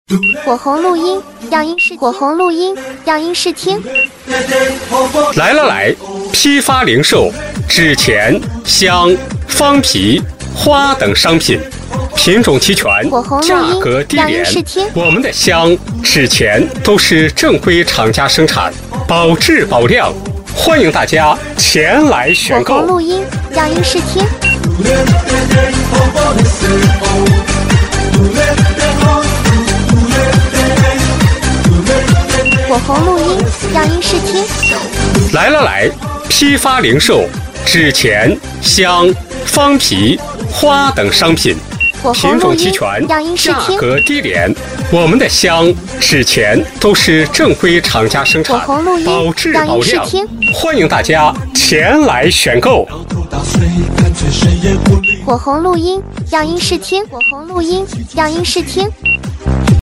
火红录音样音试火红录音样音试听。 来，批发零售纸钱、香、方皮、花等商品，品种齐全，价格低廉。我们的香、纸钱都是正规厂家生产，保质保量，欢迎大家前来选购。 火红录音样音试听。火红录音样音试听。 来，批发零售纸钱、香、方皮、花等商品，品种齐全，价格低廉。我们的香、纸钱都是正规厂家生产，保质保量，欢迎大家前来选购。 火红录音样音试听。火红录音样音试听。